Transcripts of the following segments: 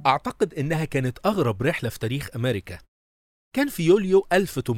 أعتقد إنها كانت أغرب رحلة في تاريخ أمريكا. كان في يوليو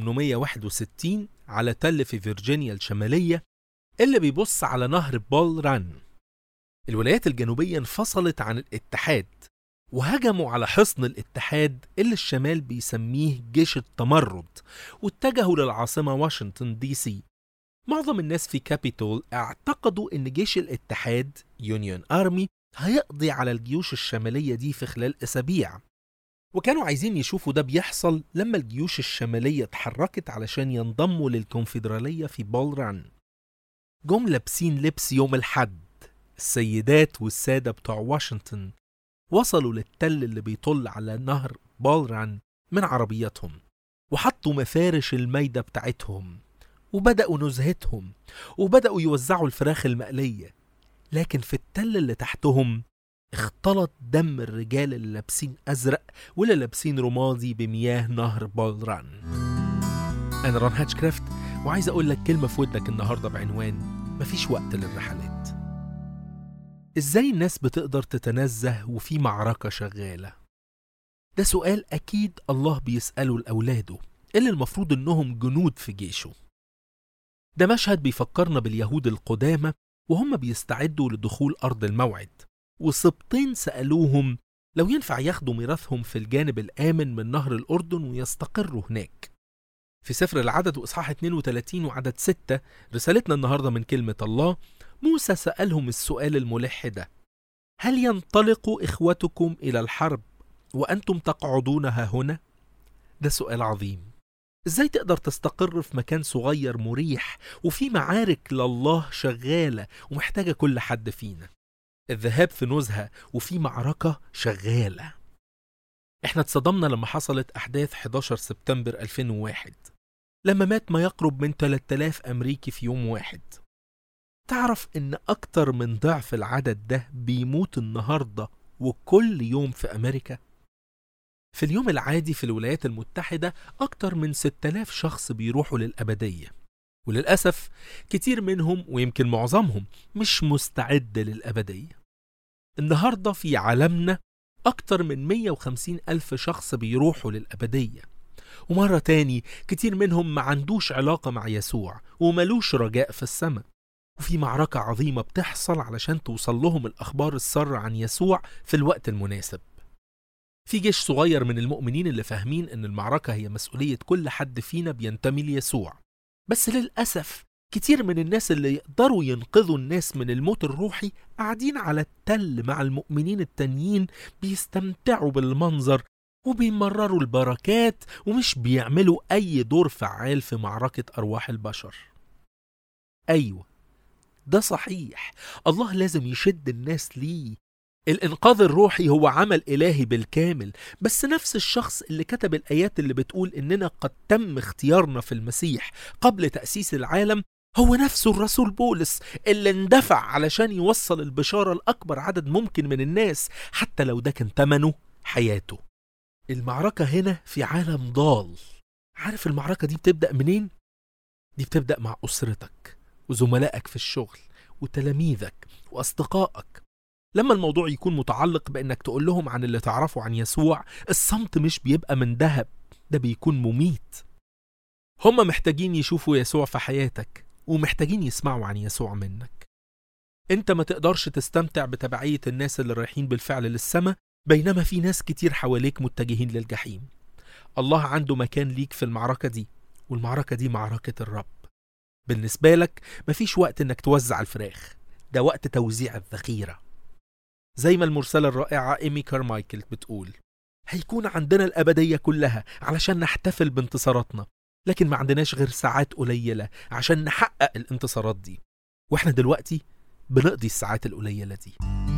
1861 على تل في فيرجينيا الشمالية اللي بيبص على نهر بول ران. الولايات الجنوبية انفصلت عن الاتحاد وهجموا على حصن الاتحاد اللي الشمال بيسميه جيش التمرد، واتجهوا للعاصمة واشنطن دي سي. معظم الناس في كابيتول اعتقدوا ان جيش الاتحاد يونيون آرمي هيقضي على الجيوش الشمالية دي في خلال أسابيع، وكانوا عايزين يشوفوا ده بيحصل لما الجيوش الشمالية اتحركت علشان ينضموا للكونفدرالية في بول ران. جم لابسين لبس يوم الحد. السيدات والسادة بتوع واشنطن وصلوا للتل اللي بيطل على نهر بول ران من عربياتهم، وحطوا مفارش الميدة بتاعتهم وبدأوا نزهتهم وبدأوا يوزعوا الفراخ المقلية. لكن في التل اللي تحتهم اختلط دم الرجال اللي لابسين أزرق واللي لابسين رمادي بمياه نهر بول ران. أنا ران هاتشكرافت، وعايز أقول لك كلمة في ودنك النهاردة بعنوان مفيش وقت للرحلات. إزاي الناس بتقدر تتنزه وفي معركة شغالة؟ ده سؤال أكيد الله بيسأله لأولاده اللي المفروض إنهم جنود في جيشه. ده مشهد بيفكرنا باليهود القدامى وهم بيستعدوا لدخول أرض الموعد، وسبطين سألوهم لو ينفع ياخدوا ميراثهم في الجانب الآمن من نهر الأردن ويستقروا هناك. في سفر العدد وإصحاح 32 وعدد 6 رسالتنا النهاردة من كلمة الله، موسى سألهم السؤال الملح ده: هل ينطلق إخوتكم إلى الحرب وأنتم تقعدونها هنا؟ ده سؤال عظيم. إزاي تقدر تستقر في مكان صغير مريح وفي معارك لله شغالة ومحتاجة كل حد فينا؟ الذهاب في نزهة وفي معركة شغالة. احنا اتصدمنا لما حصلت أحداث 11 سبتمبر 2001 لما مات ما يقرب من 3000 أمريكي في يوم واحد. تعرف إن أكتر من ضعف العدد ده بيموت النهاردة وكل يوم في أمريكا؟ في اليوم العادي في الولايات المتحدة أكتر من 6000 شخص بيروحوا للأبدية، وللأسف كتير منهم ويمكن معظمهم مش مستعد للأبدية. النهاردة في عالمنا أكتر من 150 ألف شخص بيروحوا للأبدية، ومرة تاني كتير منهم ما عندوش علاقة مع يسوع وملوش رجاء في السماء. وفي معركة عظيمة بتحصل علشان توصل لهم الأخبار السارة عن يسوع في الوقت المناسب. في جيش صغير من المؤمنين اللي فاهمين إن المعركة هي مسؤولية كل حد فينا بينتمي ليسوع، بس للأسف كتير من الناس اللي يقدروا ينقذوا الناس من الموت الروحي قاعدين على التل مع المؤمنين التانيين بيستمتعوا بالمنظر وبيمرروا البركات ومش بيعملوا أي دور فعال في معركة أرواح البشر. أيوة، ده صحيح، الله لازم يشد الناس ليه. الإنقاذ الروحي هو عمل إلهي بالكامل، بس نفس الشخص اللي كتب الآيات اللي بتقول إننا قد تم اختيارنا في المسيح قبل تأسيس العالم هو نفسه الرسول بولس اللي اندفع علشان يوصل البشارة لأكبر عدد ممكن من الناس حتى لو ده كان ثمنه حياته. المعركة هنا في عالم ضال. عارف المعركة دي بتبدأ منين؟ دي بتبدأ مع أسرتك وزملائك في الشغل وتلاميذك وأصدقائك. لما الموضوع يكون متعلق بأنك تقول لهم عن اللي تعرفه عن يسوع، الصمت مش بيبقى من ذهب، ده بيكون مميت. هم محتاجين يشوفوا يسوع في حياتك ومحتاجين يسمعوا عن يسوع منك. انت ما تقدرش تستمتع بتبعية الناس اللي رايحين بالفعل للسماء بينما في ناس كتير حواليك متجهين للجحيم. الله عنده مكان ليك في المعركة دي، والمعركة دي معركة الرب. بالنسبة لك مفيش وقت انك توزع الفراخ، ده وقت توزيع الذخيرة. زي ما المرسلة الرائعة إيمي كارمايكل بتقول، هيكون عندنا الأبدية كلها علشان نحتفل بانتصاراتنا، لكن ما عندناش غير ساعات قليلة عشان نحقق الانتصارات دي، واحنا دلوقتي بنقضي الساعات القليلة دي.